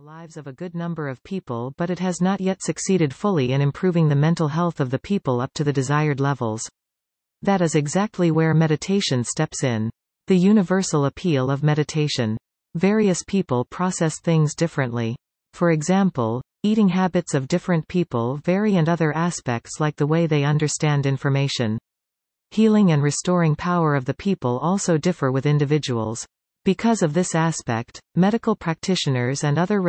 lives of a good number of people, but it has not yet succeeded fully in improving the mental health of the people up to the desired levels. That is exactly where meditation steps in. The universal appeal of meditation. Various people process things differently. For example, eating habits of different people vary, and other aspects like the way they understand information. Healing and restoring power of the people also differ with individuals. Because of this aspect, medical practitioners and other